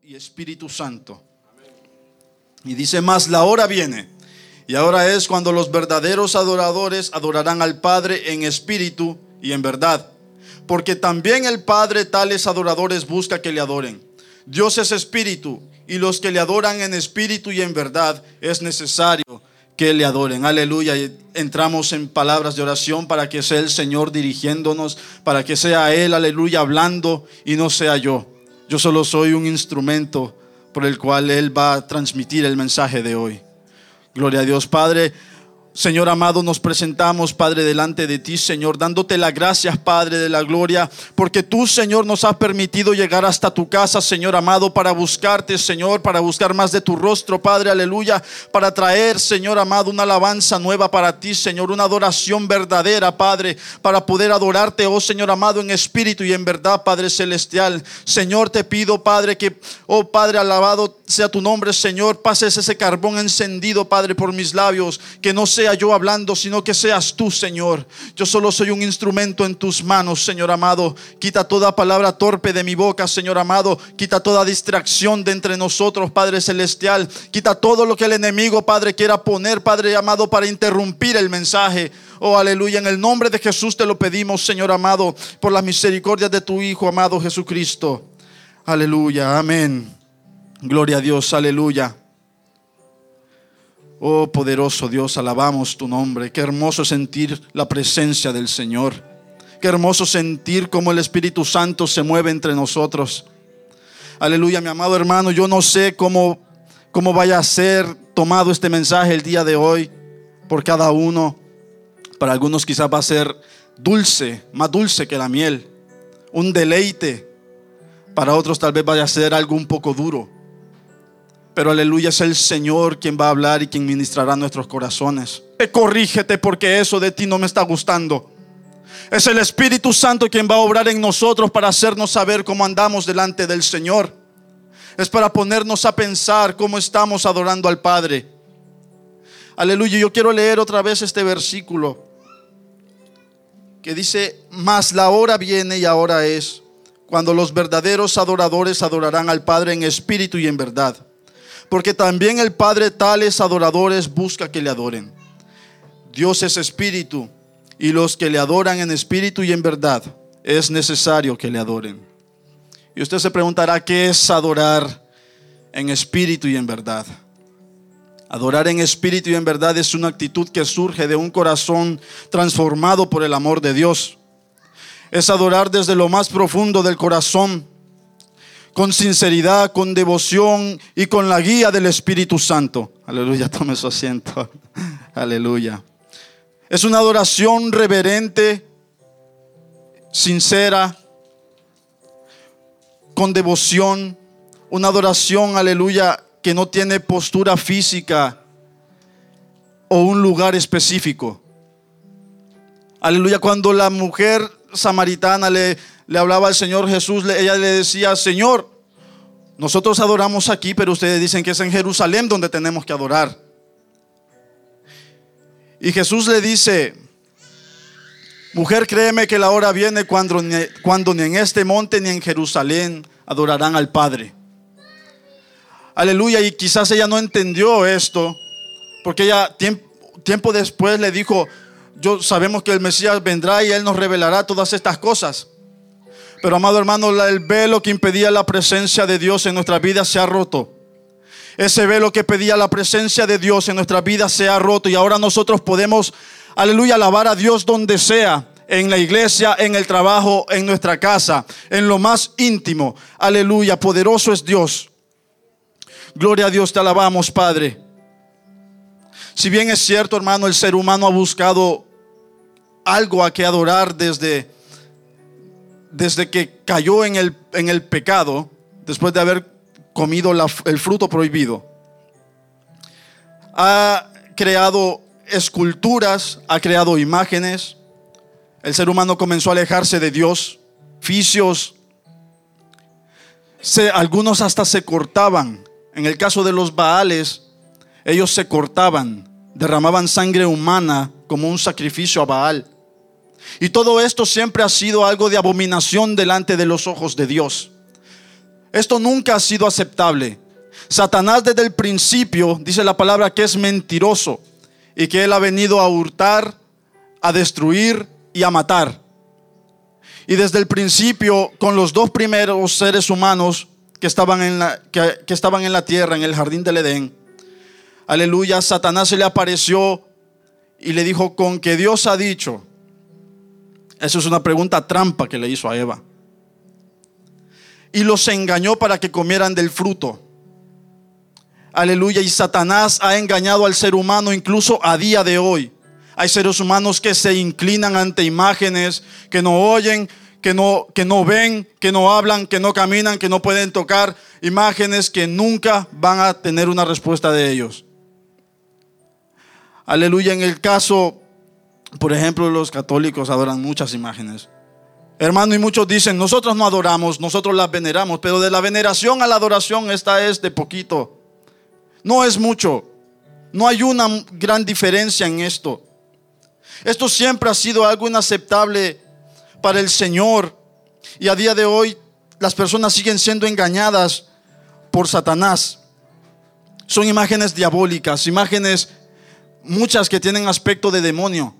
y Espíritu Santo. Y dice más, la hora viene, y ahora es cuando los verdaderos adoradores adorarán al Padre en espíritu y en verdad, porque también el Padre tales adoradores busca que le adoren. Dios es espíritu, y los que le adoran en espíritu y en verdad es necesario que le adoren. Aleluya. Y entramos en palabras de oración para que sea el Señor dirigiéndonos, para que sea Él, aleluya, hablando y no sea yo. Yo solo soy un instrumento por el cual Él va a transmitir el mensaje de hoy. Gloria a Dios. Padre, Señor amado, nos presentamos, Padre, delante de ti, Señor, dándote las gracias, Padre de la gloria, porque tú, Señor, nos has permitido llegar hasta tu casa, Señor amado, para buscarte, Señor, para buscar más de tu rostro, Padre, aleluya, para traer, Señor amado, una alabanza nueva para ti, Señor, una adoración verdadera, Padre, para poder adorarte, oh Señor amado, en espíritu y en verdad, Padre celestial. Señor, te pido, Padre, que, oh Padre, alabado sea tu nombre, Señor, pases ese carbón encendido, Padre, por mis labios, que no sea yo hablando, sino que seas tú, Señor. Yo solo soy un instrumento en tus manos, Señor amado. Quita toda palabra torpe de mi boca, Señor amado. Quita toda distracción de entre nosotros, Padre celestial. Quita todo lo que el enemigo, Padre, quiera poner, Padre amado, para interrumpir el mensaje. Oh, aleluya. En el nombre de Jesús te lo pedimos, Señor amado, por las misericordias de tu Hijo amado Jesucristo. Aleluya, amén. Gloria a Dios, aleluya. Oh poderoso Dios, alabamos tu nombre. Qué hermoso sentir la presencia del Señor. Qué hermoso sentir cómo el Espíritu Santo se mueve entre nosotros. Aleluya, mi amado hermano. Yo no sé cómo vaya a ser tomado este mensaje el día de hoy por cada uno. Para algunos quizás va a ser dulce, más dulce que la miel, un deleite. Para otros tal vez vaya a ser algo un poco duro. Pero aleluya, es el Señor quien va a hablar y quien ministrará nuestros corazones. Corrígete, porque eso de ti no me está gustando. Es el Espíritu Santo quien va a obrar en nosotros para hacernos saber cómo andamos delante del Señor. Es para ponernos a pensar cómo estamos adorando al Padre. Aleluya. Yo quiero leer otra vez este versículo que dice: mas la hora viene y ahora es cuando los verdaderos adoradores adorarán al Padre en espíritu y en verdad, porque también el Padre tales adoradores busca que le adoren. Dios es espíritu, y los que le adoran en espíritu y en verdad es necesario que le adoren. Y usted se preguntará, ¿qué es adorar en espíritu y en verdad? Adorar en espíritu y en verdad es una actitud que surge de un corazón transformado por el amor de Dios. Es adorar desde lo más profundo del corazón, con sinceridad, con devoción y con la guía del Espíritu Santo. Aleluya, tome su asiento. Aleluya. Es una adoración reverente, sincera, con devoción. Una adoración, aleluya, que no tiene postura física o un lugar específico. Aleluya, cuando la mujer samaritana le hablaba al Señor Jesús, ella le decía: Señor, nosotros adoramos aquí, pero ustedes dicen que es en Jerusalén donde tenemos que adorar. Y Jesús le dice: mujer, créeme que la hora viene cuando ni en este monte ni en Jerusalén adorarán al Padre. Aleluya. Y quizás ella no entendió esto, porque ella tiempo después le dijo: sabemos que el Mesías vendrá y Él nos revelará todas estas cosas. Pero amado hermano, el velo que impedía la presencia de Dios en nuestra vida se ha roto. Ese velo que pedía la presencia de Dios en nuestra vida se ha roto. Y ahora nosotros podemos, aleluya, alabar a Dios donde sea. En la iglesia, en el trabajo, en nuestra casa, en lo más íntimo. Aleluya, poderoso es Dios. Gloria a Dios, te alabamos, Padre. Si bien es cierto, hermano, el ser humano ha buscado algo a que adorar desde que cayó en el pecado, después de haber comido el fruto prohibido. Ha creado esculturas, ha creado imágenes. El ser humano comenzó a alejarse de Dios. Vicios. Algunos hasta se cortaban. En el caso de los Baales, ellos se cortaban, derramaban sangre humana como un sacrificio a Baal. Y todo esto siempre ha sido algo de abominación delante de los ojos de Dios. Esto nunca ha sido aceptable. Satanás desde el principio dice la palabra que es mentiroso y que él ha venido a hurtar, a destruir y a matar. Y desde el principio, con los dos primeros seres humanos que estaban en la tierra, en el jardín del Edén, aleluya, Satanás se le apareció y le dijo: con que Dios ha dicho. Eso es una pregunta trampa que le hizo a Eva. Y los engañó para que comieran del fruto. Aleluya. Y Satanás ha engañado al ser humano incluso a día de hoy. Hay seres humanos que se inclinan ante imágenes, que no oyen, que no ven, que no hablan, que no caminan, que no pueden tocar. Imágenes que nunca van a tener una respuesta de ellos. Aleluya. En el caso, por ejemplo, los católicos adoran muchas imágenes. Hermano, y muchos dicen: nosotros no adoramos, nosotros las veneramos. Pero de la veneración a la adoración, esta es de poquito. No es mucho. No hay una gran diferencia en esto. Esto siempre ha sido algo inaceptable para el Señor. Y a día de hoy las personas siguen siendo engañadas por Satanás. Son imágenes diabólicas, imágenes muchas que tienen aspecto de demonio.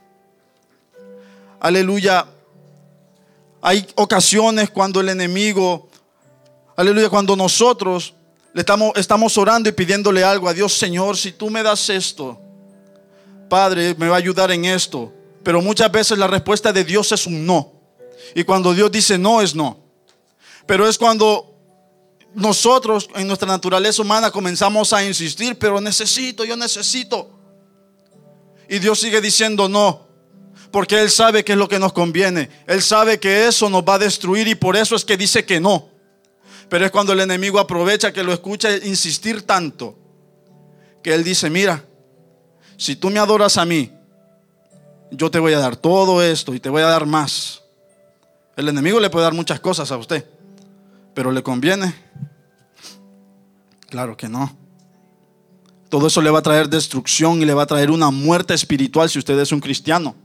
Aleluya. Hay ocasiones cuando el enemigo, aleluya, cuando nosotros estamos orando y pidiéndole algo a Dios: Señor, si tú me das esto, Padre, me va a ayudar en esto. Pero muchas veces la respuesta de Dios es un no. Y cuando Dios dice no, es no. Pero es cuando nosotros en nuestra naturaleza humana comenzamos a insistir: pero yo necesito. Y Dios sigue diciendo no. Porque Él sabe que es lo que nos conviene. Él sabe que eso nos va a destruir y por eso es que dice que no. Pero es cuando el enemigo aprovecha que lo escucha insistir tanto, que él dice: mira, si tú me adoras a mí, yo te voy a dar todo esto y te voy a dar más. El enemigo le puede dar muchas cosas a usted, pero ¿le conviene? Claro que no. Todo eso le va a traer destrucción y le va a traer una muerte espiritual si usted es un cristiano.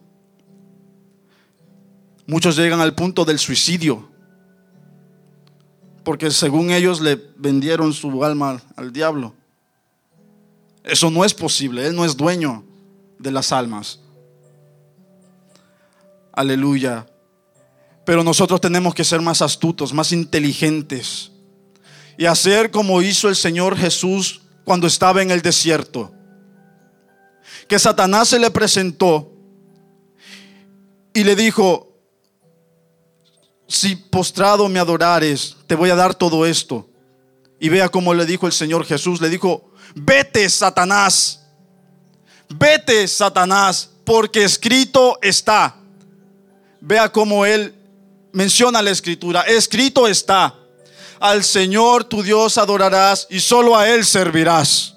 Muchos llegan al punto del suicidio, porque según ellos le vendieron su alma al diablo. Eso no es posible. Él no es dueño de las almas. Aleluya. Pero nosotros tenemos que ser más astutos, más inteligentes, y hacer como hizo el Señor Jesús cuando estaba en el desierto. Que Satanás se le presentó y le dijo: si postrado me adorares, te voy a dar todo esto. Y vea cómo le dijo el Señor Jesús. Le dijo: vete, Satanás, porque escrito está. Vea cómo él menciona la escritura. Escrito está: al Señor tu Dios adorarás y solo a Él servirás.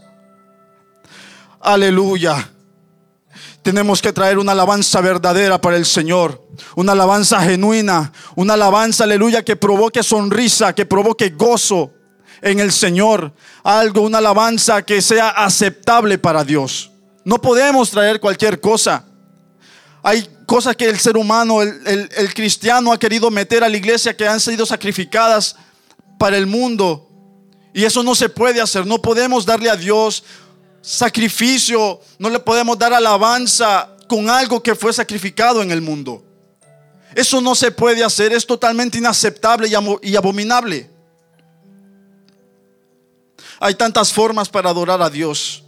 Aleluya. Tenemos que traer una alabanza verdadera para el Señor, una alabanza genuina, una alabanza, aleluya, que provoque sonrisa, que provoque gozo en el Señor. Una alabanza que sea aceptable para Dios. No podemos traer cualquier cosa. Hay cosas que el ser humano, el cristiano ha querido meter a la iglesia, que han sido sacrificadas para el mundo, y eso no se puede hacer. No podemos darle a Dios sacrificio, no le podemos dar alabanza con algo que fue sacrificado en el mundo. Eso no se puede hacer. Es totalmente inaceptable y abominable. Hay tantas formas para adorar a Dios.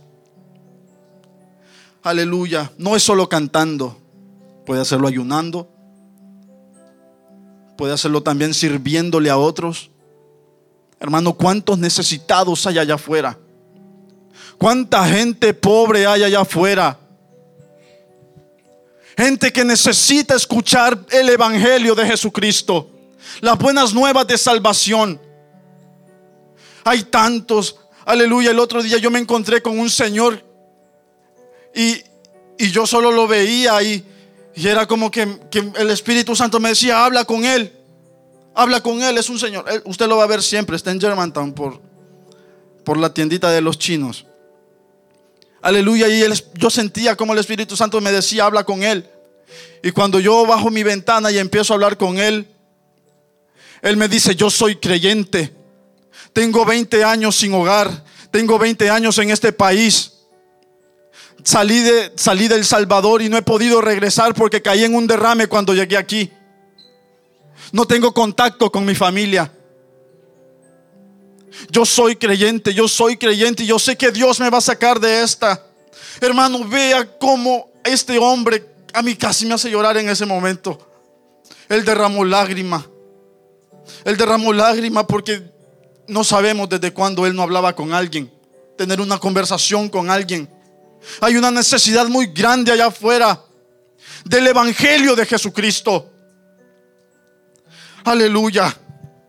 Aleluya. No es solo cantando. Puede hacerlo ayunando. Puede hacerlo también sirviéndole a otros. Hermano, ¿cuántos necesitados hay allá afuera? ¿Cuánta gente pobre hay allá afuera? Gente que necesita escuchar el evangelio de Jesucristo, las buenas nuevas de salvación. Hay tantos. Aleluya. El otro día yo me encontré con un señor y yo solo lo veía y era como que el Espíritu Santo me decía: habla con él. Habla con él. Es un señor. Usted lo va a ver siempre. Está en Germantown por la tiendita de los chinos. Aleluya. Y yo sentía como el Espíritu Santo me decía: habla con él. Y cuando yo bajo mi ventana y empiezo a hablar con él, él me dice: yo soy creyente. Tengo 20 años sin hogar. Tengo 20 años en este país. Salí de El Salvador y no he podido regresar porque caí en un derrame cuando llegué aquí. No tengo contacto con mi familia. Yo soy creyente y yo sé que Dios me va a sacar de esta. Hermano, vea cómo este hombre a mí casi me hace llorar en ese momento. Él derramó lágrima porque no sabemos desde cuándo él no hablaba con alguien, tener una conversación con alguien. Hay una necesidad muy grande allá afuera del evangelio de Jesucristo. Aleluya.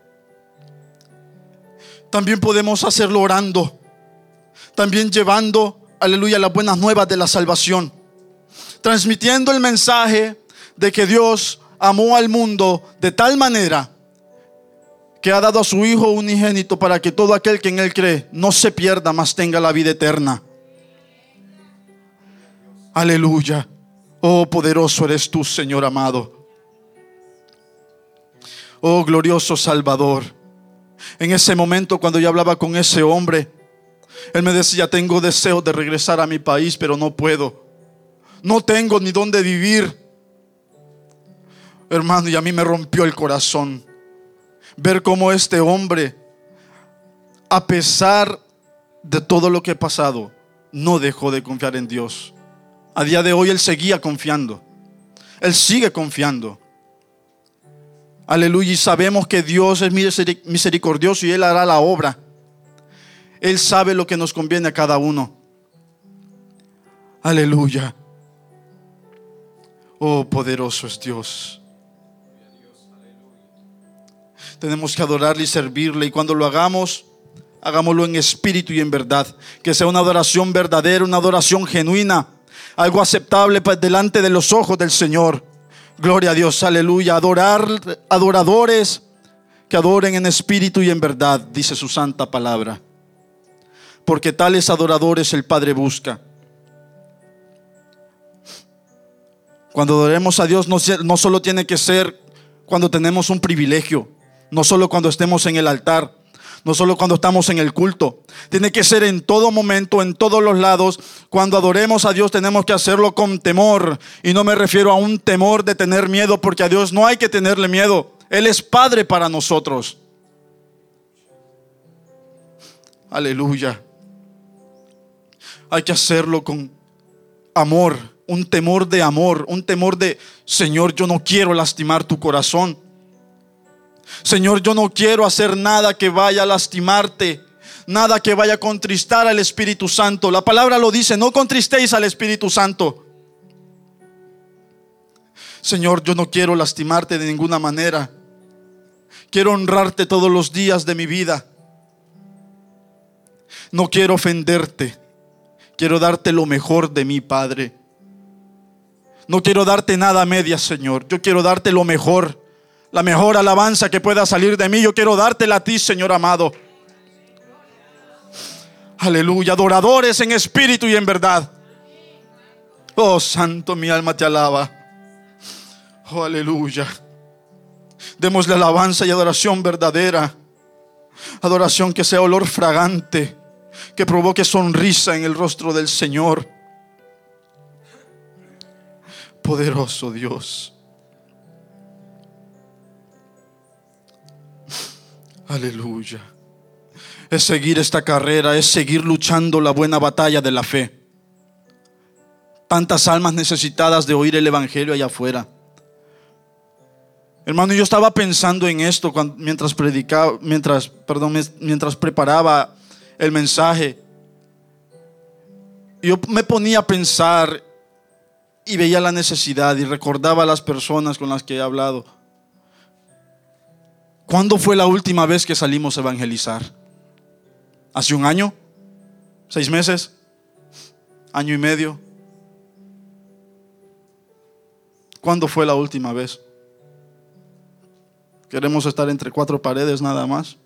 También podemos hacerlo orando, también llevando, aleluya, las buenas nuevas de la salvación, transmitiendo el mensaje de que Dios amó al mundo de tal manera que ha dado a su Hijo unigénito para que todo aquel que en Él cree no se pierda, mas tenga la vida eterna. Aleluya. Oh, poderoso eres tú, Señor amado. Oh, glorioso Salvador. En ese momento, cuando yo hablaba con ese hombre, él me decía: tengo deseo de regresar a mi país, pero no puedo. No tengo ni dónde vivir. Hermano, y a mí me rompió el corazón ver cómo este hombre, a pesar de todo lo que ha pasado, no dejó de confiar en Dios. A día de hoy él seguía confiando. Él sigue confiando. Aleluya. Y sabemos que Dios es misericordioso y Él hará la obra. Él sabe lo que nos conviene a cada uno. Aleluya. Oh, poderoso es Dios. Tenemos que adorarle y servirle. Y cuando lo hagamos, hagámoslo en espíritu y en verdad. Que sea una adoración verdadera, una adoración genuina, algo aceptable delante de los ojos del Señor. Gloria a Dios, aleluya. Adoradores que adoren en espíritu y en verdad, dice su santa palabra. Porque tales adoradores el Padre busca. Cuando adoremos a Dios, no solo tiene que ser cuando tenemos un privilegio, no solo cuando estemos en el altar, no solo cuando estamos en el culto. Tiene que ser en todo momento, en todos los lados. Cuando adoremos a Dios tenemos que hacerlo con temor. Y no me refiero a un temor de tener miedo, porque a Dios no hay que tenerle miedo. Él es Padre para nosotros. Aleluya. Hay que hacerlo con amor, un temor de amor, un temor de: Señor, yo no quiero lastimar tu corazón. Señor, yo no quiero hacer nada que vaya a lastimarte, nada que vaya a contristar al Espíritu Santo. La palabra lo dice: no contristéis al Espíritu Santo. Señor, yo no quiero lastimarte de ninguna manera. Quiero honrarte todos los días de mi vida. No quiero ofenderte. Quiero darte lo mejor de mí, Padre. No quiero darte nada a medias, Señor. Yo quiero darte lo mejor. La mejor alabanza que pueda salir de mí, yo quiero dártela a ti, Señor amado. Aleluya. Adoradores en espíritu y en verdad. Oh, santo, mi alma te alaba. Oh, aleluya. Démosle alabanza y adoración verdadera. Adoración que sea olor fragante, que provoque sonrisa en el rostro del Señor. Poderoso Dios. Aleluya. Es seguir esta carrera, es seguir luchando la buena batalla de la fe. Tantas almas necesitadas de oír el evangelio allá afuera. Hermano, yo estaba pensando en esto mientras preparaba el mensaje. Yo me ponía a pensar y veía la necesidad y recordaba a las personas con las que he hablado. ¿Cuándo fue la última vez que salimos a evangelizar? ¿Hace un año? ¿6 meses? ¿Año y medio? ¿Cuándo fue la última vez? ¿Queremos estar entre 4 paredes nada más?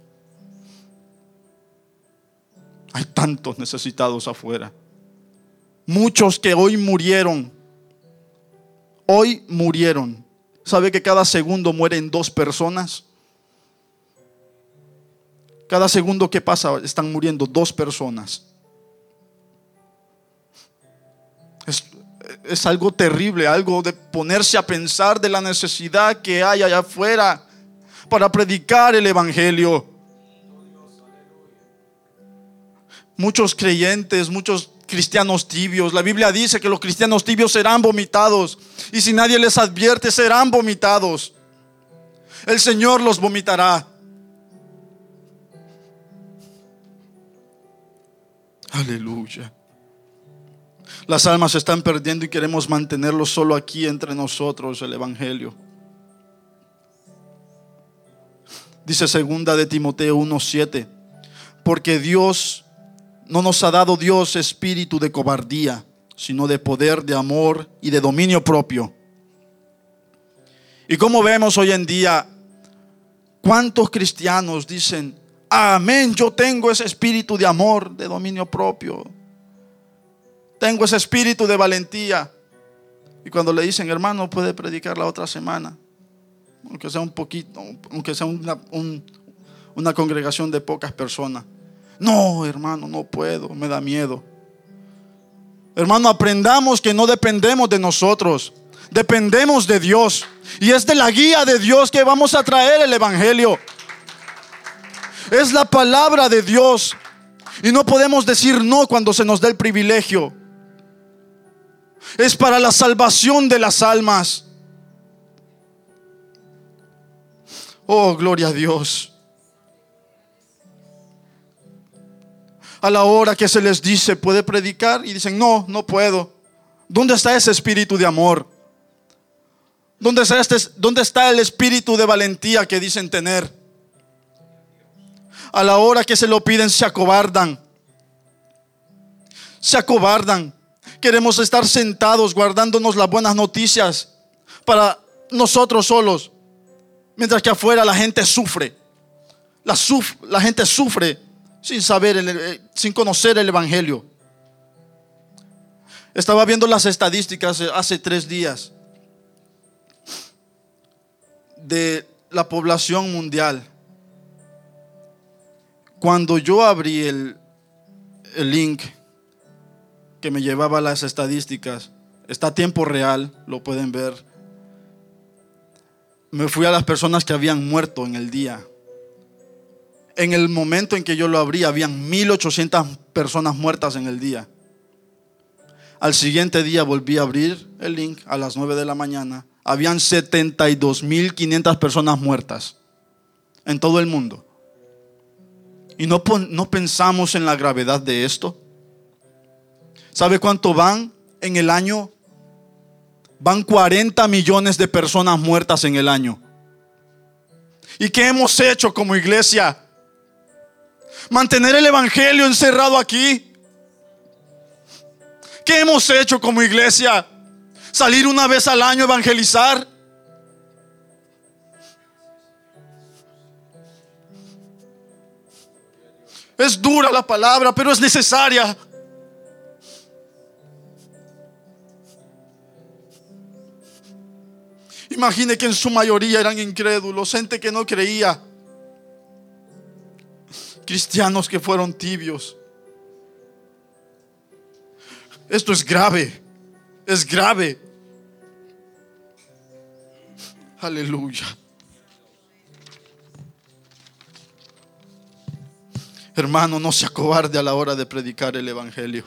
Hay tantos necesitados afuera. Muchos que hoy murieron. Hoy murieron. ¿Sabe que cada segundo mueren 2 personas? Cada segundo que pasa están muriendo 2 personas. Es algo terrible, algo de ponerse a pensar de la necesidad que hay allá afuera para predicar el evangelio. Muchos creyentes, muchos cristianos tibios. La Biblia dice que los cristianos tibios serán vomitados, y si nadie les advierte serán vomitados. El Señor los vomitará. Aleluya. Las almas se están perdiendo y queremos mantenerlo solo aquí entre nosotros, el evangelio. Dice 2 de Timoteo 1:7, porque Dios no nos ha dado Dios espíritu de cobardía, sino de poder, de amor y de dominio propio. Y como vemos hoy en día, ¿cuántos cristianos dicen: amén, yo tengo ese espíritu de amor, de dominio propio, tengo ese espíritu de valentía? Y cuando le dicen: hermano, puede predicar la otra semana, aunque sea un poquito, aunque sea una congregación de pocas personas. No, hermano, no puedo, me da miedo. Hermano, aprendamos que no dependemos de nosotros, dependemos de Dios. Y es de la guía de Dios que vamos a traer el evangelio. Es la palabra de Dios. Y no podemos decir no cuando se nos dé el privilegio. Es para la salvación de las almas. Oh, gloria a Dios. A la hora que se les dice: ¿puede predicar? Y dicen: no, no puedo. ¿Dónde está ese espíritu de amor? ¿Dónde está el espíritu de valentía que dicen tener? A la hora que se lo piden se acobardan. Se acobardan. Queremos estar sentados guardándonos las buenas noticias para nosotros solos, mientras que afuera la gente sufre. La gente sufre sin saber, sin conocer el evangelio. Estaba viendo las estadísticas hace 3 días de la población mundial. Cuando yo abrí el link que me llevaba a las estadísticas, está a tiempo real, lo pueden ver. Me fui a las personas que habían muerto en el día. En el momento en que yo lo abrí, habían 1,800 personas muertas en el día. Al siguiente día volví a abrir el link a las 9 de la mañana. Habían 72,500 personas muertas en todo el mundo. Y no pensamos en la gravedad de esto. ¿Sabe cuánto van en el año? Van 40 millones de personas muertas en el año. ¿Y qué hemos hecho como iglesia? Mantener el evangelio encerrado aquí. ¿Qué hemos hecho como iglesia? ¿Salir una vez al año a evangelizar? Es dura la palabra, pero es necesaria. Imagine que en su mayoría eran incrédulos, gente que no creía, cristianos que fueron tibios. Esto es grave, es grave. Aleluya. Hermano, no se acobarde a la hora de predicar el evangelio.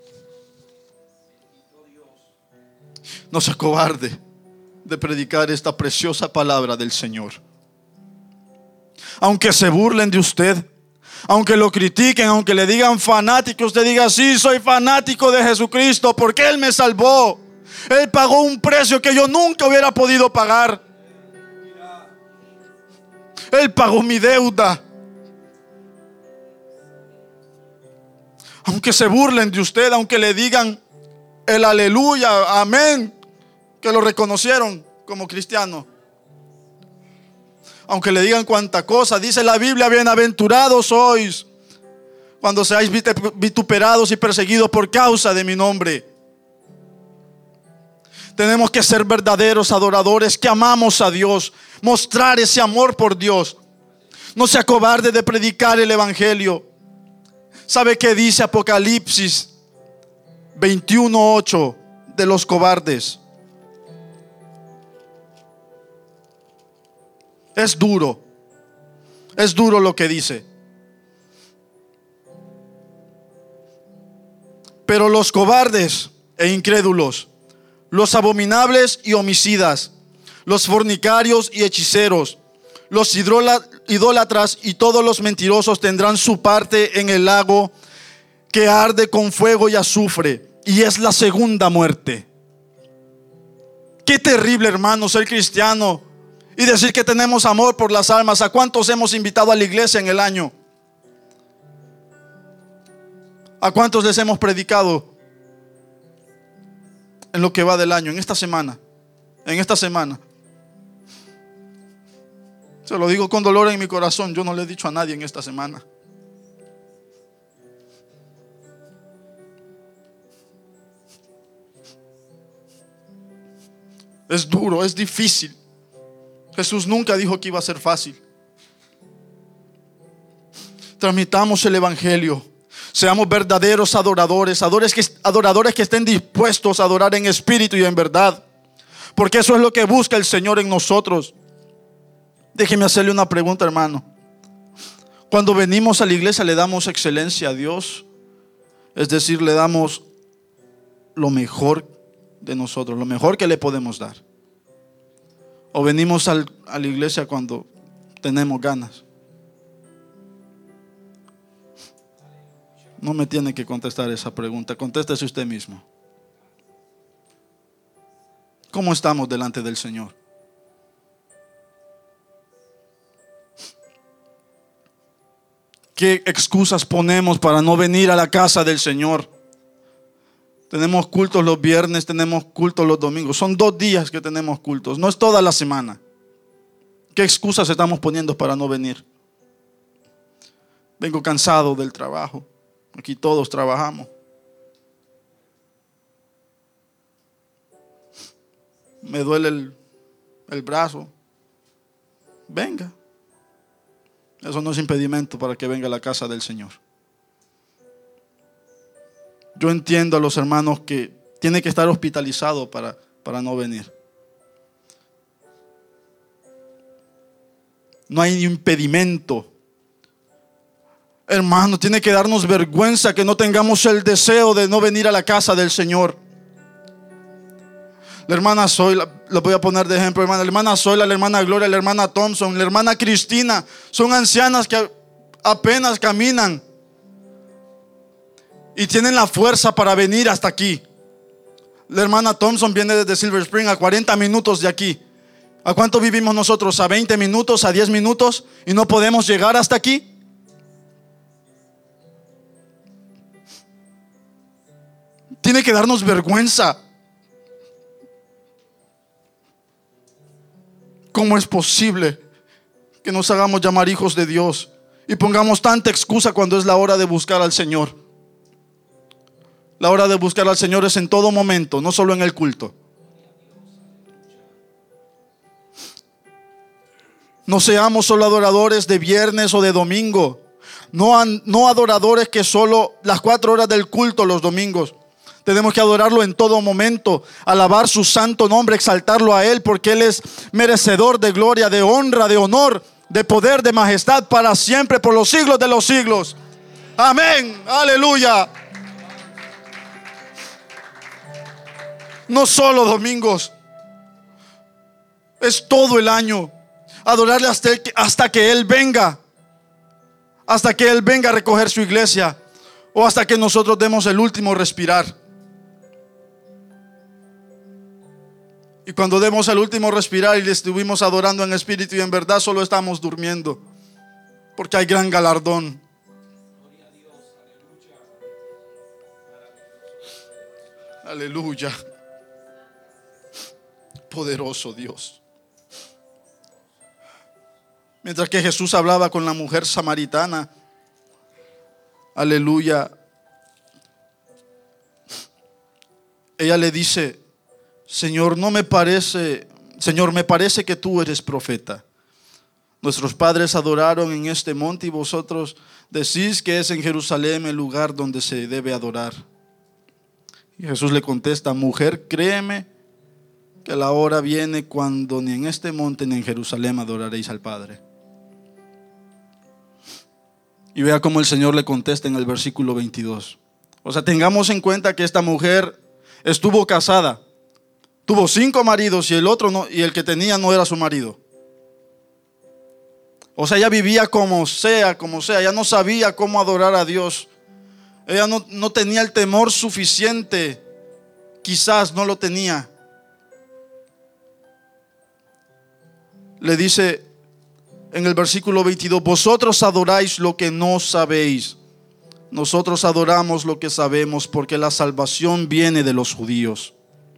No se acobarde de predicar esta preciosa palabra del Señor. Aunque se burlen de usted, aunque lo critiquen, aunque le digan fanático, usted diga: sí, soy fanático de Jesucristo porque Él me salvó. Él pagó un precio que yo nunca hubiera podido pagar. Él pagó mi deuda. Aunque se burlen de usted, aunque le digan el aleluya, amén, que lo reconocieron como cristiano, aunque le digan cuánta cosa, dice la Biblia: bienaventurados sois cuando seáis vituperados y perseguidos por causa de mi nombre. Tenemos que ser verdaderos adoradores que amamos a Dios, mostrar ese amor por Dios. No se acobarde de predicar el evangelio. ¿Sabe qué dice Apocalipsis 21:8 de los cobardes? Es duro lo que dice. Pero los cobardes e incrédulos, los abominables y homicidas, los fornicarios y hechiceros, los idólatras y todos los mentirosos tendrán su parte en el lago que arde con fuego y azufre, y es la segunda muerte. Qué terrible, hermano, ser cristiano y decir que tenemos amor por las almas. ¿A cuántos hemos invitado a la iglesia en el año? ¿A cuántos les hemos predicado en lo que va del año? En esta semana. Se lo digo con dolor en mi corazón. Yo no le he dicho a nadie en esta semana. Es duro, es difícil. Jesús nunca dijo que iba a ser fácil. Transmitamos el evangelio. Seamos verdaderos adoradores que estén dispuestos a adorar en espíritu y en verdad, porque eso es lo que busca el Señor en nosotros. Déjeme hacerle una pregunta, hermano. Cuando venimos a la iglesia, ¿le damos excelencia a Dios? Es decir, le damos lo mejor de nosotros, lo mejor que le podemos dar. ¿O venimos a la iglesia cuando tenemos ganas? No me tiene que contestar esa pregunta. Contéstese usted mismo. ¿Cómo estamos delante del Señor? ¿Qué excusas ponemos para no venir a la casa del Señor? Tenemos cultos los viernes, tenemos cultos los domingos. Son 2 días que tenemos cultos, no es toda la semana. ¿Qué excusas estamos poniendo para no venir? Vengo cansado del trabajo. Aquí todos trabajamos. Me duele el brazo. Venga. Eso no es impedimento para que venga a la casa del Señor. Yo entiendo a los hermanos que tienen que estar hospitalizados para no venir. No hay impedimento. Hermano, tiene que darnos vergüenza que no tengamos el deseo de no venir a la casa del Señor. La hermana Zoila, la voy a poner de ejemplo, hermana. La hermana Zoila, la hermana Gloria, la hermana Thompson, la hermana Cristina, son ancianas que apenas caminan y tienen la fuerza para venir hasta aquí. La hermana Thompson viene desde Silver Spring, a 40 minutos de aquí. ¿A cuánto vivimos nosotros? ¿A 20 minutos? ¿A 10 minutos? ¿Y no podemos llegar hasta aquí? Tiene que darnos vergüenza. ¿Cómo es posible que nos hagamos llamar hijos de Dios y pongamos tanta excusa cuando es la hora de buscar al Señor? La hora de buscar al Señor es en todo momento, no solo en el culto. No seamos solo adoradores de viernes o de domingo. No adoradores que solo las 4 horas del culto los domingos. Tenemos que adorarlo en todo momento, alabar su santo nombre, exaltarlo a Él, porque Él es merecedor de gloria, de honra, de honor, de poder, de majestad para siempre, por los siglos de los siglos. Amén, aleluya. No solo domingos, es todo el año. Adorarle hasta que Él venga. Hasta que Él venga a recoger su iglesia, o hasta que nosotros demos el último respirar. Y cuando demos el último respirar y le estuvimos adorando en espíritu y en verdad, solo estamos durmiendo, porque hay gran galardón. Aleluya. Poderoso Dios. Mientras que Jesús hablaba con la mujer samaritana, aleluya, ella le dice: Señor, me parece que tú eres profeta. Nuestros padres adoraron en este monte y vosotros decís que es en Jerusalén el lugar donde se debe adorar. Y Jesús le contesta: mujer, créeme que la hora viene cuando ni en este monte ni en Jerusalén adoraréis al Padre. Y vea cómo el Señor le contesta en el versículo 22. O sea, tengamos en cuenta que esta mujer estuvo casada, tuvo 5 maridos y el otro no, y el que tenía no era su marido. O sea, ella vivía como sea, ella no sabía cómo adorar a Dios. Ella no tenía el temor suficiente, quizás no lo tenía. Le dice en el versículo 22: vosotros adoráis lo que no sabéis. Nosotros adoramos lo que sabemos, porque la salvación viene de los judíos.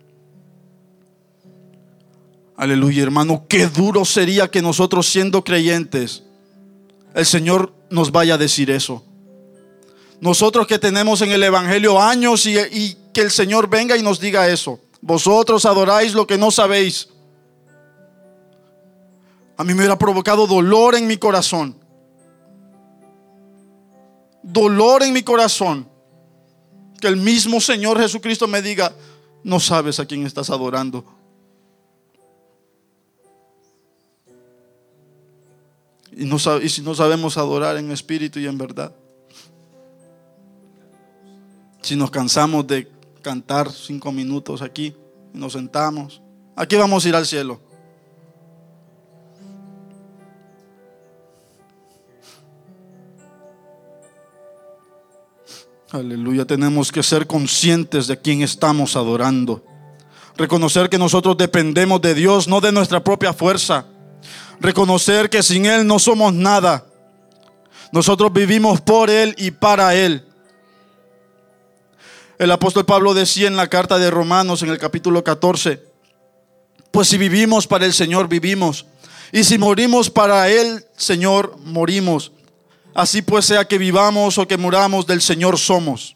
Aleluya, hermano, qué duro sería que nosotros, siendo creyentes, el Señor nos vaya a decir eso. Nosotros que tenemos en el evangelio años y que el Señor venga y nos diga eso: vosotros adoráis lo que no sabéis. A mí me hubiera provocado dolor en mi corazón. Dolor en mi corazón. Que el mismo Señor Jesucristo me diga: no sabes a quién estás adorando. Y si no sabemos adorar en espíritu y en verdad. Si nos cansamos de cantar 5 minutos aquí y nos sentamos, ¿a qué vamos a ir al cielo? Aleluya, tenemos que ser conscientes de quién estamos adorando. Reconocer que nosotros dependemos de Dios, no de nuestra propia fuerza. Reconocer que sin Él no somos nada. Nosotros vivimos por Él y para Él. El apóstol Pablo decía en la carta de Romanos, en el capítulo 14: pues si vivimos para el Señor, vivimos. Y si morimos para el Señor, morimos. Así pues, sea que vivamos o que muramos, del Señor somos.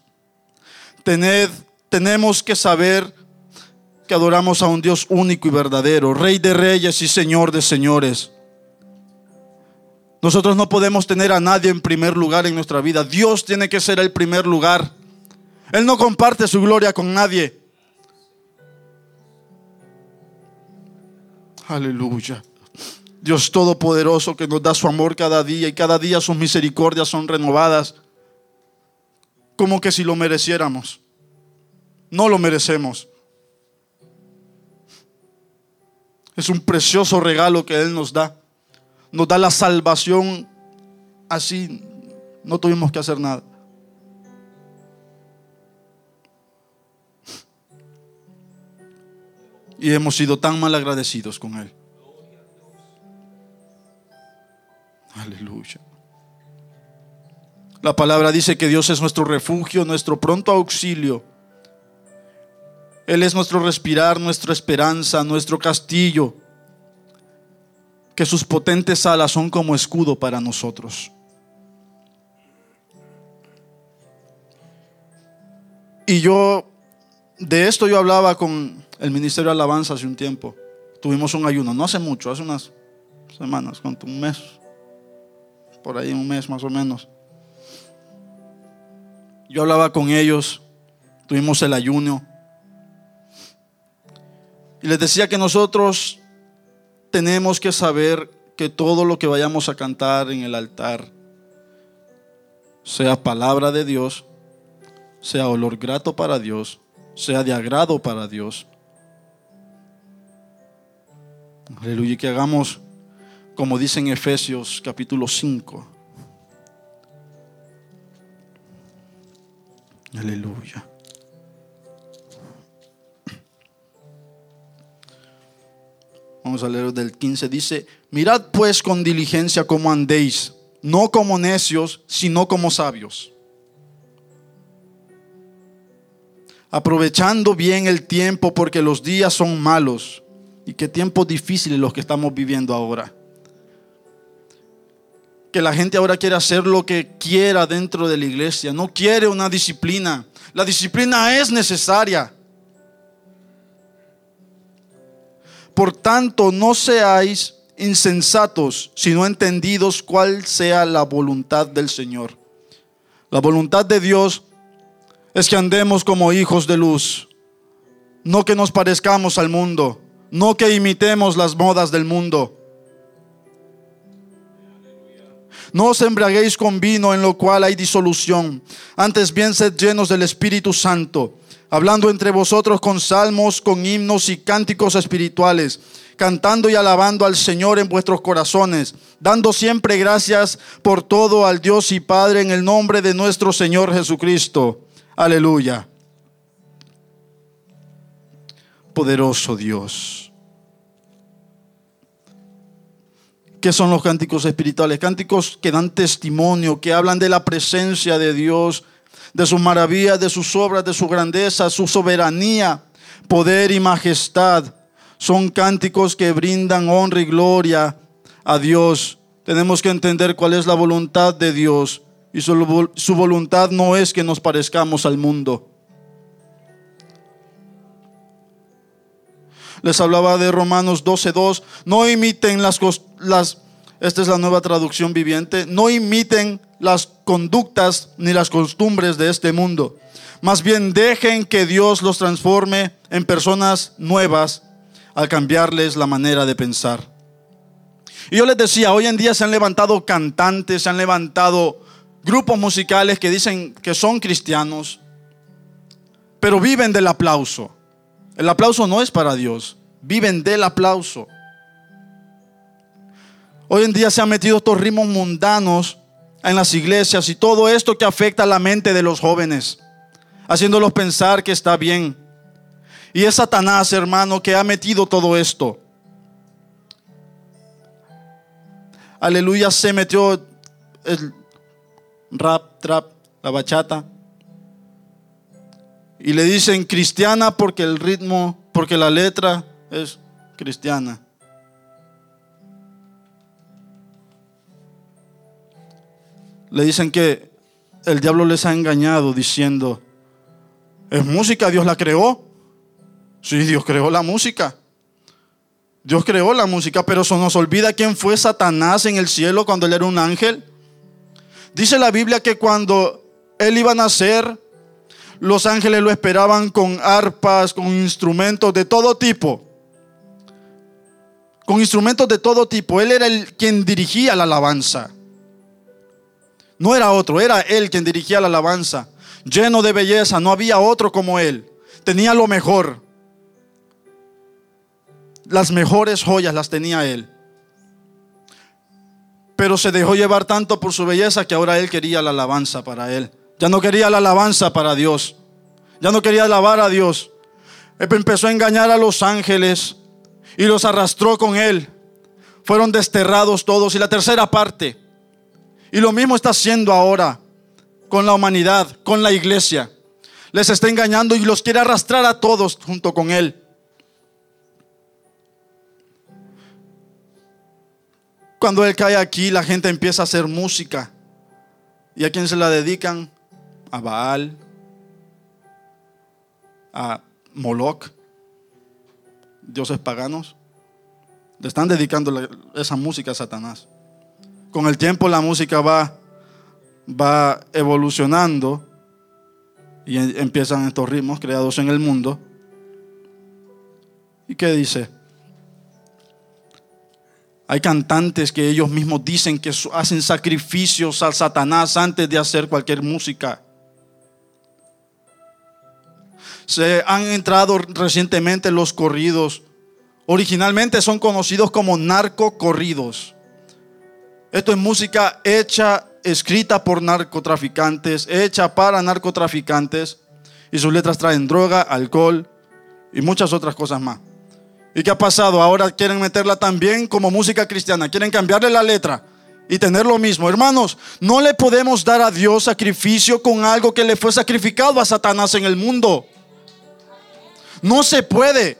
Tenemos que saber que adoramos a un Dios único y verdadero, Rey de reyes y Señor de señores. Nosotros no podemos tener a nadie en primer lugar en nuestra vida. Dios tiene que ser el primer lugar. Él no comparte su gloria con nadie. Aleluya. Dios todopoderoso, que nos da su amor cada día, y cada día sus misericordias son renovadas. Como que si lo mereciéramos. No lo merecemos. Es un precioso regalo que Él nos da. Nos da la salvación así. No tuvimos que hacer nada. Y hemos sido tan mal agradecidos con Él. Aleluya. La palabra dice que Dios es nuestro refugio, nuestro pronto auxilio. Él es nuestro respirar, nuestra esperanza, nuestro castillo. Que sus potentes alas son como escudo para nosotros. Y de esto yo hablaba con el Ministerio de Alabanza hace un tiempo. Tuvimos un ayuno, no hace mucho, hace unas semanas, un mes. Por ahí un mes más o menos. Yo hablaba con ellos, tuvimos el ayuno. Y les decía que nosotros tenemos que saber que todo lo que vayamos a cantar en el altar, sea palabra de Dios, sea olor grato para Dios, sea de agrado para Dios. Aleluya, y que hagamos como dice en Efesios capítulo 5. Aleluya. Vamos a leer del 15. Dice: mirad pues con diligencia cómo andéis, no como necios, sino como sabios, aprovechando bien el tiempo, porque los días son malos. Y qué tiempos difíciles los que estamos viviendo ahora. Que la gente ahora quiere hacer lo que quiera dentro de la iglesia. No quiere una disciplina. La disciplina es necesaria. Por tanto, no seáis insensatos, sino entendidos cuál sea la voluntad del Señor. La voluntad de Dios es que andemos como hijos de luz, no que nos parezcamos al mundo, no que imitemos las modas del mundo. No os embriaguéis con vino, en lo cual hay disolución, antes bien sed llenos del Espíritu Santo, hablando entre vosotros con salmos, con himnos y cánticos espirituales, cantando y alabando al Señor en vuestros corazones, dando siempre gracias por todo al Dios y Padre en el nombre de nuestro Señor Jesucristo. Aleluya. Poderoso Dios. ¿Qué son los cánticos espirituales? Cánticos que dan testimonio, que hablan de la presencia de Dios, de sus maravillas, de sus obras, de su grandeza, su soberanía, poder y majestad. Son cánticos que brindan honra y gloria a Dios. Tenemos que entender cuál es la voluntad de Dios. Y su voluntad no es que nos parezcamos al mundo. Les hablaba de Romanos 12:2. No imiten esta es la Nueva Traducción Viviente. No imiten las conductas ni las costumbres de este mundo. Más bien dejen que Dios los transforme en personas nuevas al cambiarles la manera de pensar. Y yo les decía, hoy en día se han levantado cantantes, se han levantado grupos musicales que dicen que son cristianos, pero viven del aplauso. El aplauso no es para Dios, viven del aplauso. Hoy en día se han metido estos ritmos mundanos en las iglesias y todo esto que afecta a la mente de los jóvenes, haciéndolos pensar que está bien. Y es Satanás, hermano, que ha metido todo esto. Aleluya, se metió el rap, trap, la bachata. Y le dicen cristiana porque el ritmo, porque la letra es cristiana. Le dicen que el diablo les ha engañado diciendo, ¿es música? ¿Dios la creó? Sí, Dios creó la música. Dios creó la música, pero se nos olvida quién fue Satanás en el cielo cuando él era un ángel. Dice la Biblia que cuando él iba a nacer, los ángeles lo esperaban con arpas, con instrumentos de todo tipo. Con instrumentos de todo tipo. Él era quien dirigía la alabanza. No era otro, era él quien dirigía la alabanza. Lleno de belleza, no había otro como él. Tenía lo mejor. Las mejores joyas las tenía él. Pero se dejó llevar tanto por su belleza que ahora él quería la alabanza para él. Ya no quería la alabanza para Dios. Ya no quería alabar a Dios. Él empezó a engañar a los ángeles y los arrastró con él. Fueron desterrados todos y la tercera parte. Y lo mismo está haciendo ahora con la humanidad, con la iglesia. Les está engañando y los quiere arrastrar a todos junto con él. Cuando él cae aquí, la gente empieza a hacer música. ¿Y a quién se la dedican? A Baal, a Moloch, dioses paganos. Le están dedicando esa música a Satanás. Con el tiempo la música va evolucionando y empiezan estos ritmos creados en el mundo. ¿Y qué dice? Hay cantantes que ellos mismos dicen que hacen sacrificios al Satanás antes de hacer cualquier música. Se han entrado recientemente los corridos. Originalmente son conocidos como narcocorridos. Esto es música hecha, escrita por narcotraficantes, hecha para narcotraficantes. Y sus letras traen droga, alcohol y muchas otras cosas más. ¿Y qué ha pasado? Ahora quieren meterla también como música cristiana. Quieren cambiarle la letra y tener lo mismo. Hermanos, no le podemos dar a Dios sacrificio con algo que le fue sacrificado a Satanás en el mundo. No se puede.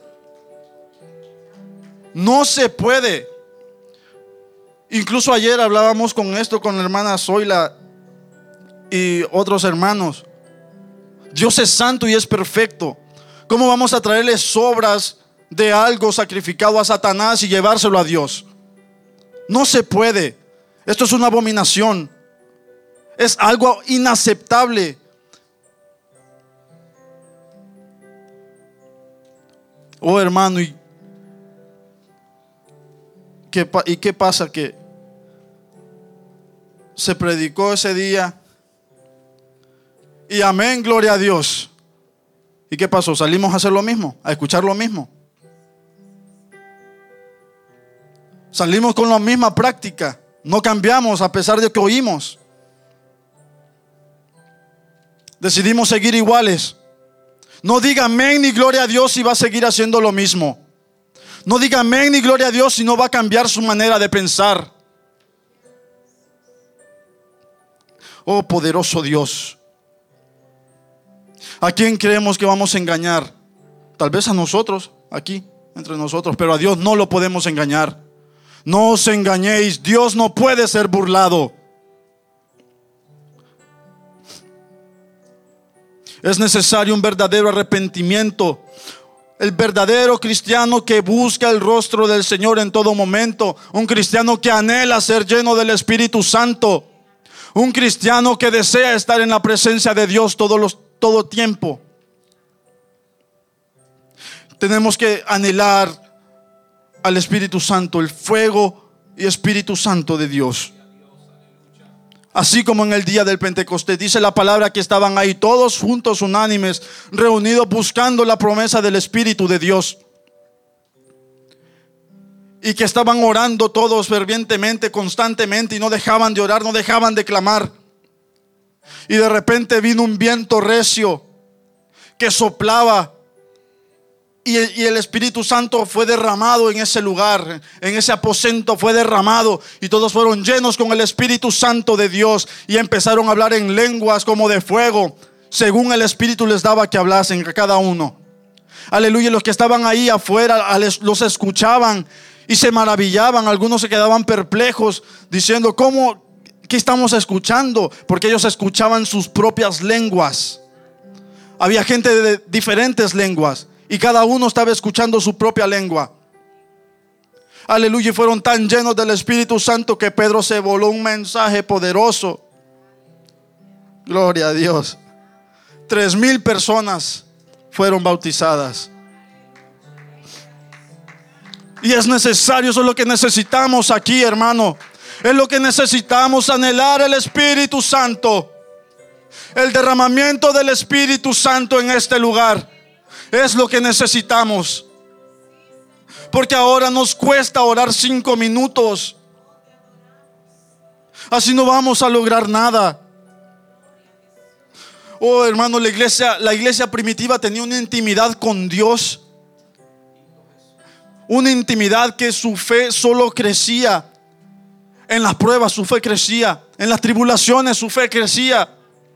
No se puede. Incluso ayer hablábamos con esto con la hermana Zoila y otros hermanos. Dios es santo y es perfecto. ¿Cómo vamos a traerle sobras de algo sacrificado a Satanás y llevárselo a Dios? No se puede. Esto es una abominación. Es algo inaceptable. Oh, hermano, ¿y qué pasa? Que se predicó ese día y amén, gloria a Dios. ¿Y qué pasó? Salimos a hacer lo mismo, a escuchar lo mismo. Salimos con la misma práctica. No cambiamos a pesar de que oímos. Decidimos seguir iguales. No diga amén ni gloria a Dios si va a seguir haciendo lo mismo. No diga amén ni gloria a Dios si no va a cambiar su manera de pensar. Oh, poderoso Dios. ¿A quién creemos que vamos a engañar? Tal vez a nosotros, aquí, entre nosotros, pero a Dios no lo podemos engañar. No os engañéis, Dios no puede ser burlado. Es necesario un verdadero arrepentimiento. El verdadero cristiano que busca el rostro del Señor en todo momento. Un cristiano que anhela ser lleno del Espíritu Santo. Un cristiano que desea estar en la presencia de Dios todo tiempo. Tenemos que anhelar al Espíritu Santo, el fuego y Espíritu Santo de Dios. Así como en el día del Pentecostés, dice la palabra que estaban ahí todos juntos, unánimes, reunidos buscando la promesa del Espíritu de Dios. Y que estaban orando todos fervientemente, constantemente, y no dejaban de orar, no dejaban de clamar. Y de repente vino un viento recio que soplaba. Y el Espíritu Santo fue derramado en ese lugar, en ese aposento fue derramado. Y todos fueron llenos con el Espíritu Santo de Dios. Y empezaron a hablar en lenguas como de fuego, según el Espíritu les daba que hablasen a cada uno. Aleluya. Los que estaban ahí afuera los escuchaban y se maravillaban. Algunos se quedaban perplejos diciendo, ¿qué estamos escuchando? Porque ellos escuchaban sus propias lenguas. Había gente de diferentes lenguas y cada uno estaba escuchando su propia lengua. Aleluya. Y fueron tan llenos del Espíritu Santo que Pedro se voló un mensaje poderoso. Gloria a Dios. 3,000 personas fueron bautizadas. Y es necesario, eso es lo que necesitamos aquí, hermano. Es lo que necesitamos, anhelar el Espíritu Santo. El derramamiento del Espíritu Santo en este lugar. Es lo que necesitamos. Porque ahora nos cuesta orar 5 minutos. Así no vamos a lograr nada. Oh, hermano, la iglesia primitiva tenía una intimidad con Dios. Una intimidad que su fe solo crecía. En las pruebas su fe crecía. En las tribulaciones su fe crecía.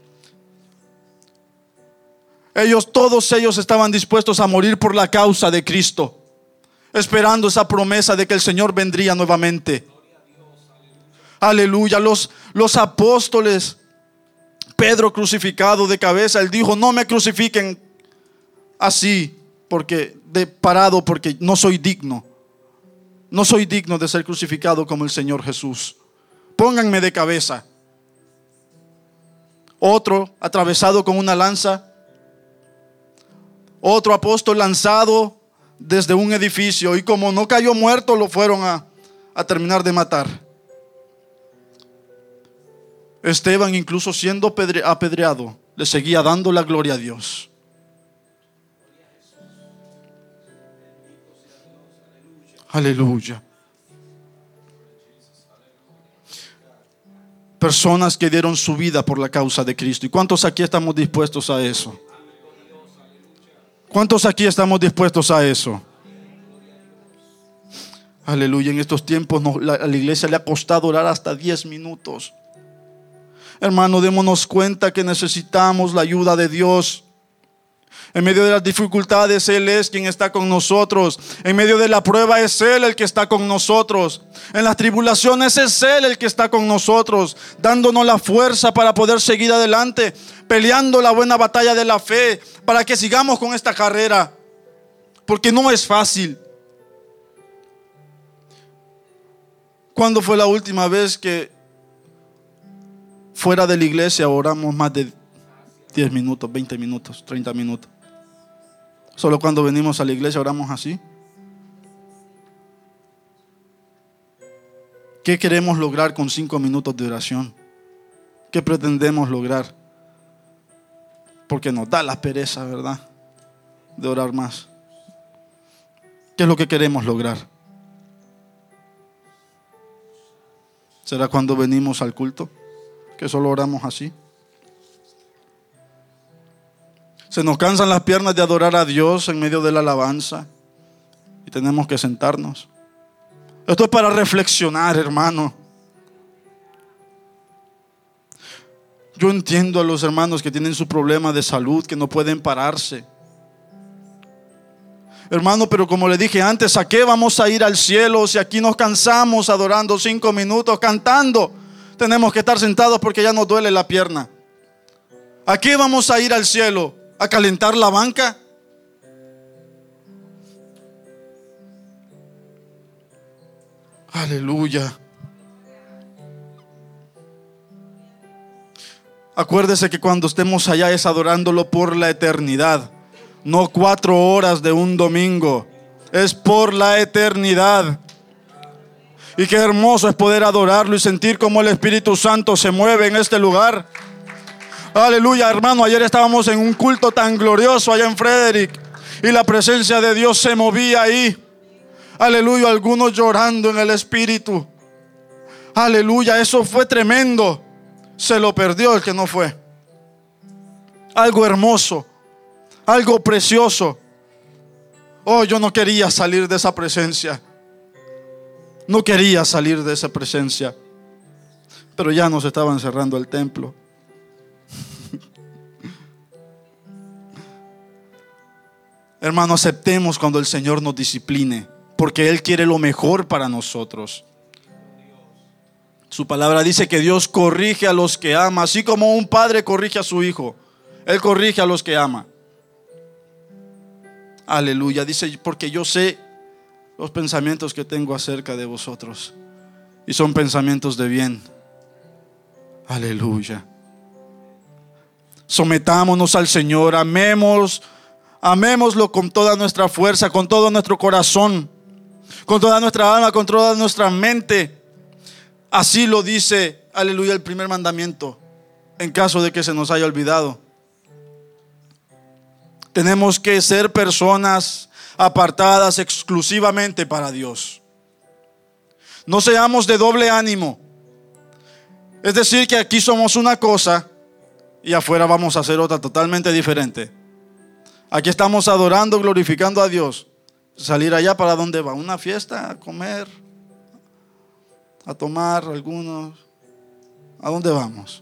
Todos ellos estaban dispuestos a morir por la causa de Cristo, esperando esa promesa de que el Señor vendría nuevamente. Aleluya. Los apóstoles, Pedro crucificado de cabeza, él dijo, no me crucifiquen así, porque no soy digno. No soy digno de ser crucificado como el Señor Jesús. Pónganme de cabeza. Otro atravesado con una lanza. Otro apóstol lanzado desde un edificio, y como no cayó muerto, lo fueron a terminar de matar. Esteban, incluso siendo apedreado, le seguía dando la gloria a Dios. Aleluya. Personas que dieron su vida por la causa de Cristo. ¿Y cuántos aquí estamos dispuestos a eso? ¿Cuántos aquí estamos dispuestos a eso? Aleluya. En estos tiempos a la iglesia le ha costado orar hasta 10 minutos. Hermano, démonos cuenta que necesitamos la ayuda de Dios. En medio de las dificultades, Él es quien está con nosotros. En medio de la prueba es Él el que está con nosotros. En las tribulaciones es Él el que está con nosotros, dándonos la fuerza para poder seguir adelante, peleando la buena batalla de la fe, para que sigamos con esta carrera, porque no es fácil. ¿Cuándo fue la última vez que fuera de la iglesia oramos más de 10 minutos, 20 minutos, 30 minutos? Solo cuando venimos a la iglesia oramos así. ¿Qué queremos lograr con 5 minutos de oración? ¿Qué pretendemos lograr? Porque nos da la pereza, ¿verdad?, de orar más. ¿Qué es lo que queremos lograr? ¿Será cuando venimos al culto que solo oramos así? Se nos cansan las piernas de adorar a Dios en medio de la alabanza y tenemos que sentarnos. Esto es para reflexionar, hermano. Yo entiendo a los hermanos que tienen su problema de salud, que no pueden pararse. Hermano, pero como le dije antes, ¿a qué vamos a ir al cielo si aquí nos cansamos adorando 5 minutos, cantando? Tenemos que estar sentados porque ya nos duele la pierna. ¿A qué vamos a ir al cielo? ¿A calentar la banca? Aleluya. Acuérdese que cuando estemos allá es adorándolo por la eternidad. No 4 horas de un domingo. Es por la eternidad. Y qué hermoso es poder adorarlo y sentir cómo el Espíritu Santo se mueve en este lugar. Aleluya, hermano. Ayer estábamos en un culto tan glorioso allá en Frederick y la presencia de Dios se movía ahí. Aleluya, algunos llorando en el Espíritu. Aleluya, eso fue tremendo. Se lo perdió el que no fue. Algo hermoso, algo precioso. Oh, yo no quería salir de esa presencia. No quería salir de esa presencia. Pero ya nos estaban cerrando el templo. Hermano, aceptemos cuando el Señor nos discipline, porque Él quiere lo mejor para nosotros. Su palabra dice que Dios corrige a los que ama, así como un padre corrige a su hijo. Él corrige a los que ama. Aleluya. Dice, porque yo sé los pensamientos que tengo acerca de vosotros, y son pensamientos de bien. Aleluya. Sometámonos al Señor, amémoslo con toda nuestra fuerza, con todo nuestro corazón, con toda nuestra alma, con toda nuestra mente. Así lo dice, aleluya, el primer mandamiento, en caso de que se nos haya olvidado. Tenemos que ser personas apartadas exclusivamente para Dios. No seamos de doble ánimo. Es decir, que aquí somos una cosa y afuera vamos a hacer otra totalmente diferente. Aquí estamos adorando, glorificando a Dios. Salir allá, ¿para dónde va? ¿Una fiesta? ¿A comer? ¿A tomar algunos? ¿A dónde vamos?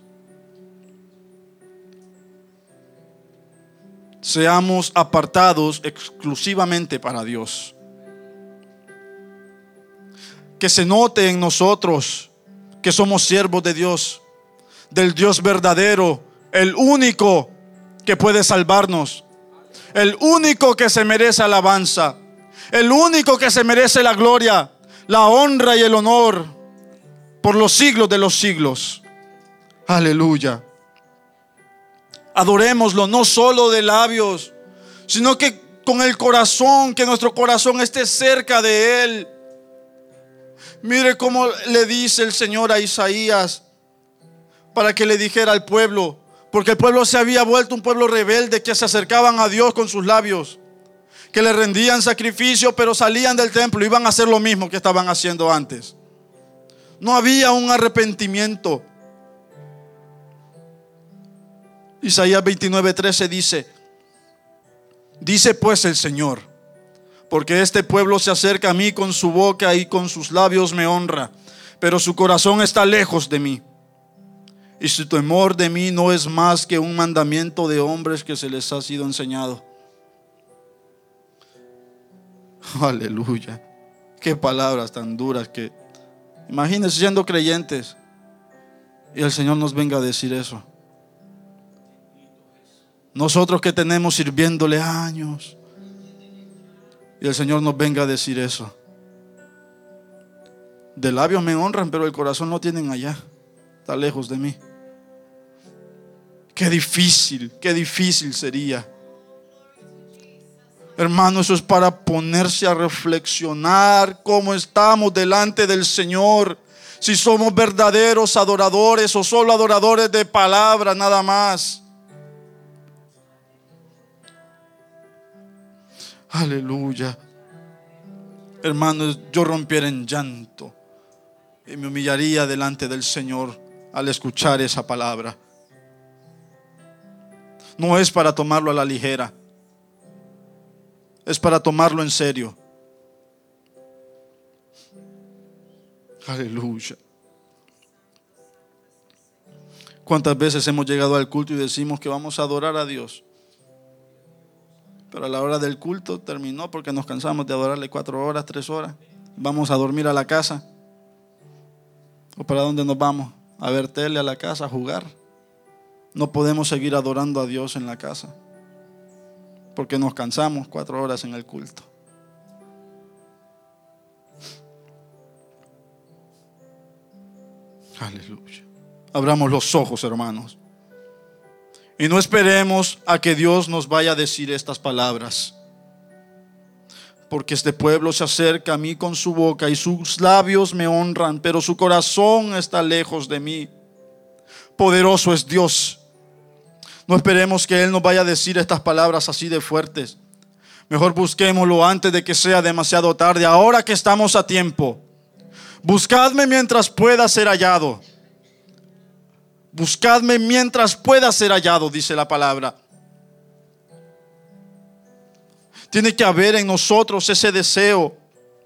Seamos apartados exclusivamente para Dios. Que se note en nosotros que somos siervos de Dios, del Dios verdadero, el único que puede salvarnos, el único que se merece alabanza, el único que se merece la gloria, la honra y el honor por los siglos de los siglos. Aleluya. Adorémoslo no solo de labios, sino que con el corazón, que nuestro corazón esté cerca de Él. Mire cómo le dice el Señor a Isaías para que le dijera al pueblo, porque el pueblo se había vuelto un pueblo rebelde, que se acercaban a Dios con sus labios, que le rendían sacrificio, pero salían del templo y iban a hacer lo mismo que estaban haciendo antes. No había un arrepentimiento. Isaías 29:13 dice pues el Señor, porque este pueblo se acerca a mí con su boca y con sus labios me honra, pero su corazón está lejos de mí, y su temor de mí no es más que un mandamiento de hombres que se les ha sido enseñado. Aleluya. Qué palabras tan duras que, imagínense siendo creyentes y el Señor nos venga a decir eso. Nosotros que tenemos sirviéndole años y el Señor nos venga a decir eso. De labios me honran, pero el corazón lo tienen allá. Está lejos de mí. Qué difícil sería. Hermano, eso es para ponerse a reflexionar cómo estamos delante del Señor. Si somos verdaderos adoradores o solo adoradores de palabra nada más. Aleluya. Hermanos, yo rompiera en llanto y me humillaría delante del Señor al escuchar esa palabra. No es para tomarlo a la ligera, es para tomarlo en serio. Aleluya. ¿Cuántas veces hemos llegado al culto y decimos que vamos a adorar a Dios? Pero a la hora del culto terminó porque nos cansamos de adorarle 4 horas, 3 horas. Vamos a dormir a la casa. ¿O para dónde nos vamos? A ver tele, a la casa, a jugar. No podemos seguir adorando a Dios en la casa porque nos cansamos 4 horas en el culto. Aleluya. Abramos los ojos, hermanos, y no esperemos a que Dios nos vaya a decir estas palabras, porque este pueblo se acerca a mí con su boca y sus labios me honran, pero su corazón está lejos de mí. Poderoso es Dios. No esperemos que Él nos vaya a decir estas palabras así de fuertes. Mejor busquémoslo antes de que sea demasiado tarde, ahora que estamos a tiempo. Buscadme mientras pueda ser hallado. Buscadme mientras pueda ser hallado, dice la palabra. Tiene que haber en nosotros ese deseo.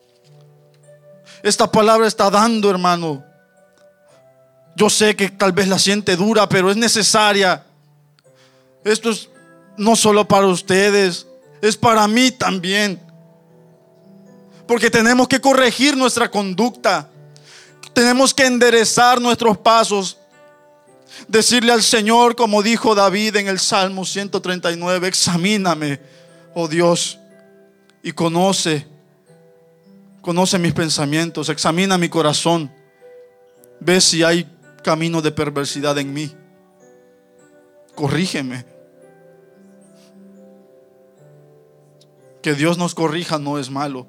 Esta palabra está dando, hermano. Yo sé que tal vez la siente dura, pero es necesaria. Esto es no solo para ustedes, es para mí también. Porque tenemos que corregir nuestra conducta. Tenemos que enderezar nuestros pasos. Decirle al Señor, como dijo David en el Salmo 139, examíname, oh Dios, y conoce mis pensamientos, examina mi corazón, ve si hay camino de perversidad en mí, corrígeme. Que Dios nos corrija no es malo,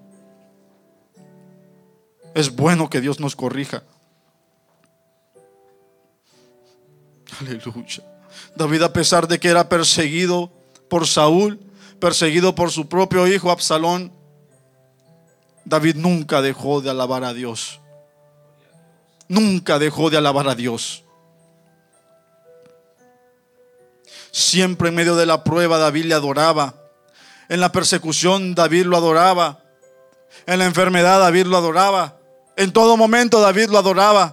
es bueno que Dios nos corrija. Aleluya. David, a pesar de que era perseguido por Saúl, perseguido por su propio hijo Absalón, David nunca dejó de alabar a Dios. Nunca dejó de alabar a Dios. Siempre en medio de la prueba David le adoraba. En la persecución David lo adoraba. En la enfermedad David lo adoraba. En todo momento David lo adoraba.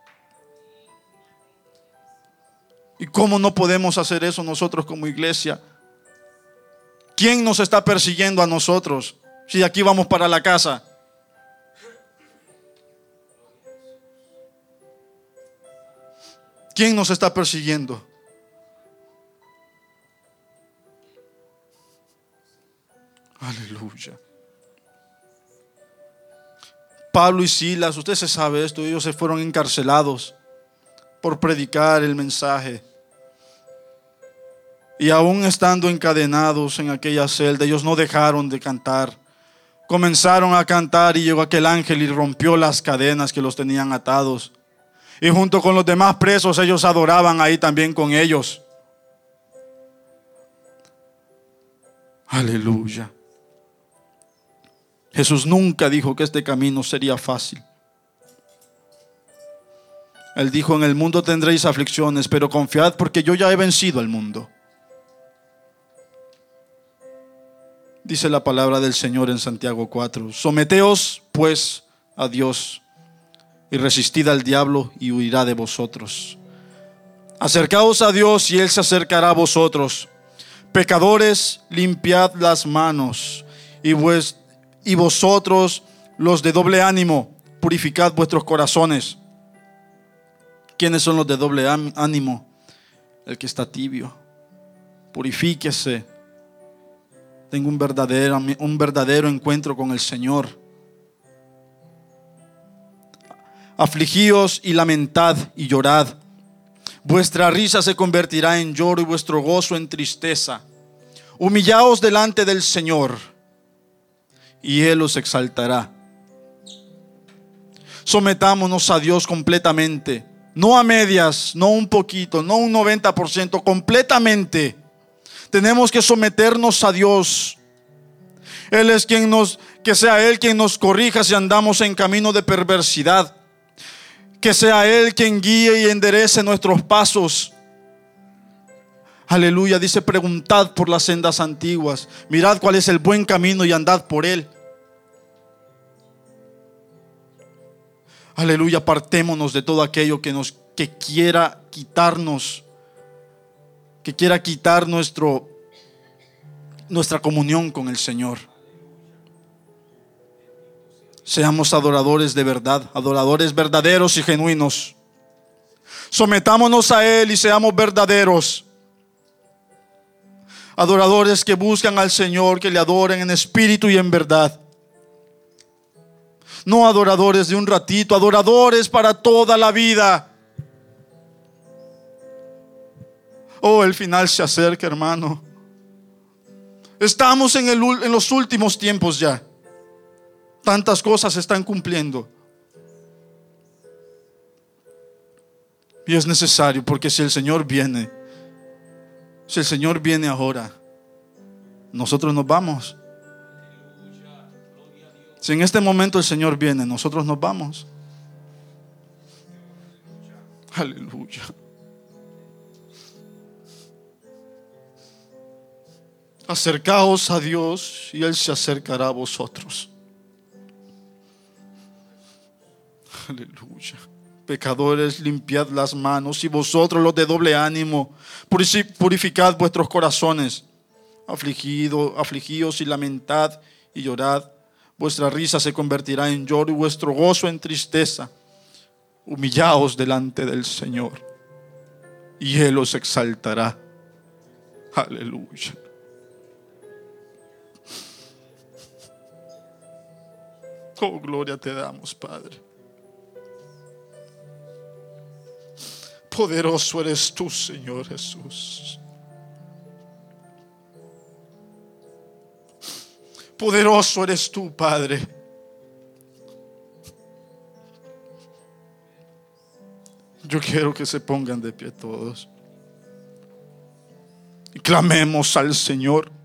¿Y cómo no podemos hacer eso nosotros como iglesia? ¿Quién nos está persiguiendo a nosotros si aquí vamos para la casa? ¿Quién nos está persiguiendo? Aleluya. Pablo y Silas, usted se sabe esto, ellos se fueron encarcelados por predicar el mensaje. Y aún estando encadenados en aquella celda, ellos no dejaron de cantar. Comenzaron a cantar y llegó aquel ángel y rompió las cadenas que los tenían atados. Y junto con los demás presos, ellos adoraban ahí también con ellos. Aleluya. Jesús nunca dijo que este camino sería fácil. Él dijo: en el mundo tendréis aflicciones, pero confiad porque yo ya he vencido al mundo. Dice la palabra del Señor en Santiago 4. Someteos pues a Dios y resistid al diablo y huirá de vosotros. Acercaos a Dios y Él se acercará a vosotros. Pecadores, limpiad las manos, y vosotros los de doble ánimo, purificad vuestros corazones. ¿Quiénes son los de doble ánimo? El que está tibio. Purifíquese. Tenga un verdadero encuentro con el Señor. Afligíos y lamentad y llorad. Vuestra risa se convertirá en lloro y vuestro gozo en tristeza. Humillaos delante del Señor y Él os exaltará. Sometámonos a Dios completamente, no a medias, no un poquito, no un 90%, completamente. Tenemos que someternos a Dios. Él es que sea Él quien nos corrija si andamos en camino de perversidad. Que sea Él quien guíe y enderece nuestros pasos. Aleluya, dice: preguntad por las sendas antiguas, mirad cuál es el buen camino y andad por él. Aleluya, apartémonos de todo aquello que quiera quitarnos, que quiera quitar nuestra comunión con el Señor. Seamos adoradores de verdad, adoradores verdaderos y genuinos. Sometámonos a Él y seamos verdaderos. Adoradores que buscan al Señor, que le adoren en espíritu y en verdad. No adoradores de un ratito, adoradores para toda la vida. Oh, el final se acerca, hermano. Estamos en los últimos tiempos ya. Tantas cosas se están cumpliendo. Y es necesario, porque si el Señor viene ahora, nosotros nos vamos. Si en este momento el Señor viene, nosotros nos vamos. Aleluya. Acercaos a Dios y Él se acercará a vosotros. Aleluya. Pecadores, limpiad las manos, y vosotros los de doble ánimo, purificad vuestros corazones. Afligíos y lamentad y llorad. Vuestra risa se convertirá en lloro y vuestro gozo en tristeza. Humillaos delante del Señor y Él os exaltará. Aleluya. Oh, gloria te damos, Padre. Poderoso eres tú, Señor Jesús. Poderoso eres tú, Padre. Yo quiero que se pongan de pie todos y clamemos al Señor.